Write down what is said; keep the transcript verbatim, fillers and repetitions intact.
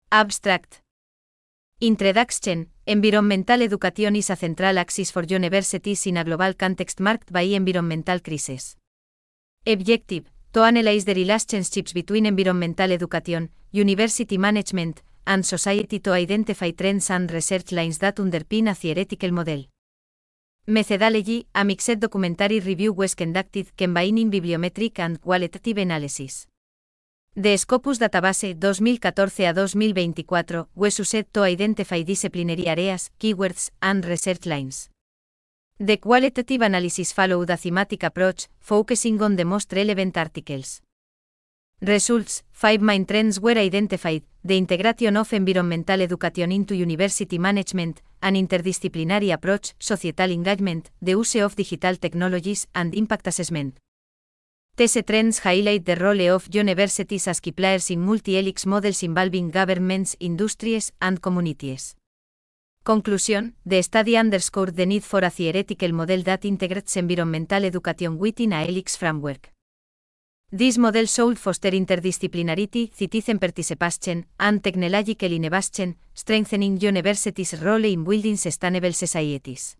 Abstract. Introduction. Environmental education is a central axis for universities in a global context marked by environmental crises. Objective. To analyze the relationships between environmental education, university management, and society to identify trends and research lines that underpin a theoretical model. Methodology. A mixed documentary review was conducted combining bibliometric and qualitative analysis. The Scopus Database dos mil catorce a dos mil veinticuatro was used to identify disciplinary areas, keywords, and research lines. The qualitative analysis followed a thematic approach, focusing on the most relevant articles. Results. Five main trends were identified: the integration of environmental education into university management, an interdisciplinary approach, societal engagement, the use of digital technologies, and impact assessment. These trends highlight the role of universities as key players in multi-helix models involving governments, industries, and communities. Conclusion. The study underscored the need for a theoretical model that integrates environmental education within a helix framework. This model should foster interdisciplinarity, citizen participation, and technological innovation, strengthening universities' role in building sustainable societies.